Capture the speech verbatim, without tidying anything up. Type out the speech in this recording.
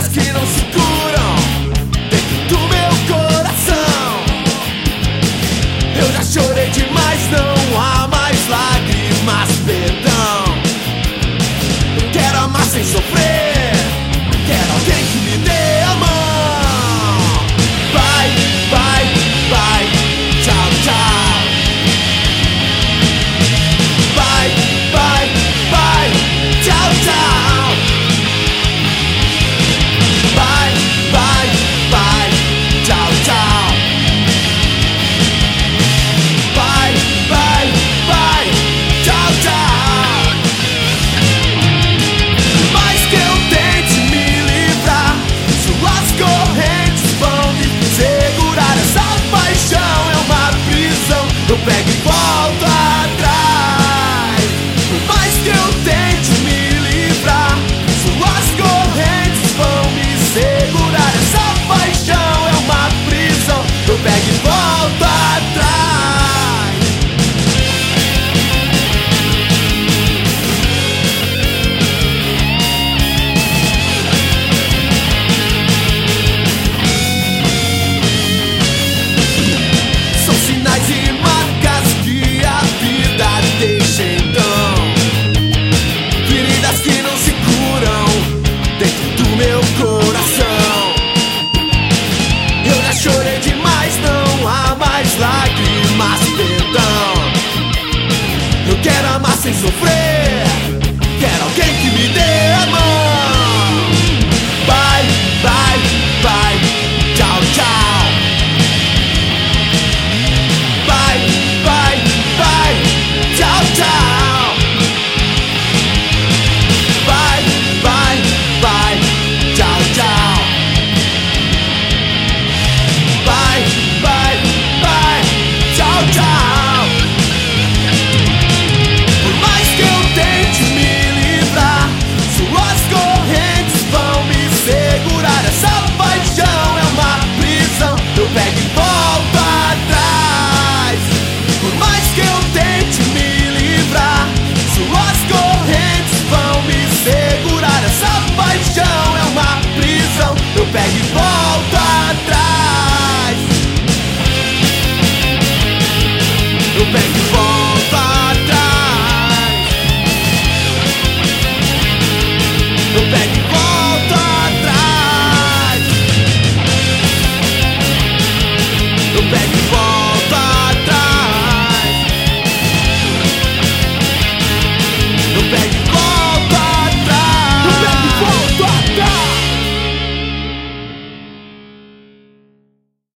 que não se curam dentro do meu coração. Eu já chorei demais, não há mais lágrimas, perdão. Eu quero amar sem sofrer, quero alguém que me dê a mão. Vai, vai, vai, tchau, tchau. Vai, vai, vai, tchau, tchau. Vai, vai, vai, tchau, tchau. Vai, vai, vai, tchau, tchau. Por mais que eu tente me livrar, suas correntes vão me segurar. Essa paixão é uma prisão, eu pego e volto atrás. Por mais que eu tente me livrar, suas correntes vão me segurar. Essa paixão é uma prisão, eu pego e volto atrás. São sinais e marcas que a vida deixa então, feridas que não se curam dentro do meu coração. Eu já chorei demais, não há mais lágrimas, perdão. Eu quero amar sem sofrer, quero alguém que me dê a mão. Vai, vai, vai, tchau, tchau. Vai, vai, vai, tchau, tchau. Vai, vai, vai, tchau, tchau. Vai, vai, vai, tchau, tchau. Por mais que eu tente me livrar, suas correntes vão me segurar. Essa paixão é uma prisão, eu pego e volto atrás. Por mais que eu tente me livrar, suas correntes vão me segurar. Essa paixão é uma prisão, eu pego e volto atrás. Eu pego e volto